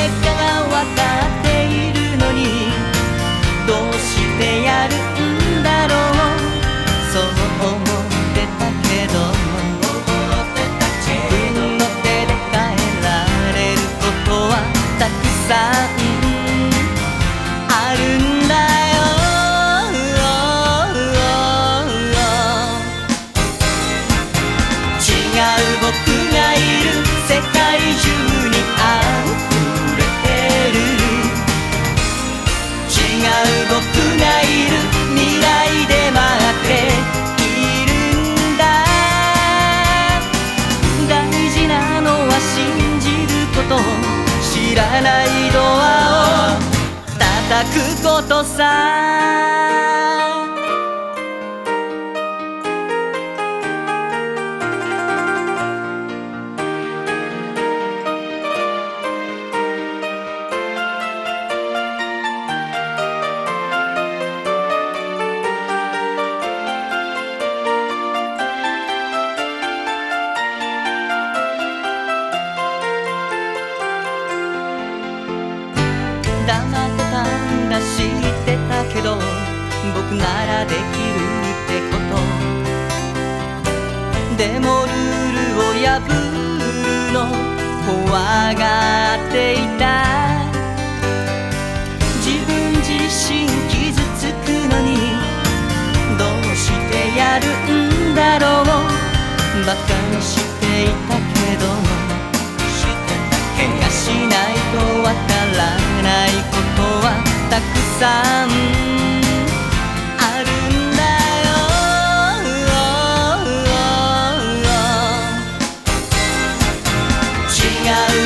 果がわかっているのにどうしてやるんだろう。そう思ってたけど自分の手で変えられることはたくさんあるんだよ。違う僕がいる世界中に溢れてる。違う僕がいる未来で待っているんだ。大事なのは信じること、知らないドアを叩くことさ。黙ってたんだ知ってたけど僕ならできるってこと。でもルールを破るの怖がっていた。自分自身傷つくのにどうしてやるんだろう。バカにしていたけど怪我しないとわからないことはたくさんあるんだよ。違う